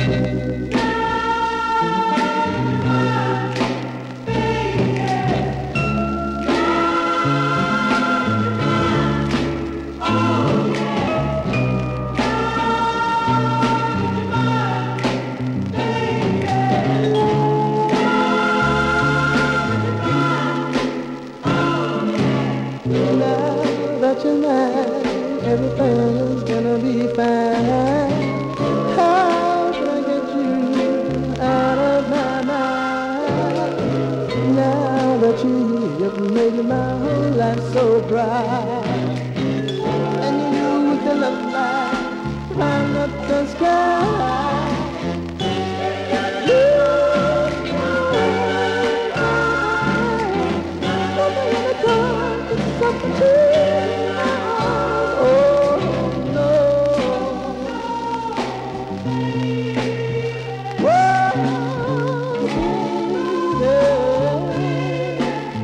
Everything's gonna be fine. How can I get you out of my mind? Now that you've made my whole life so bright, and you with the love light climb up the sky.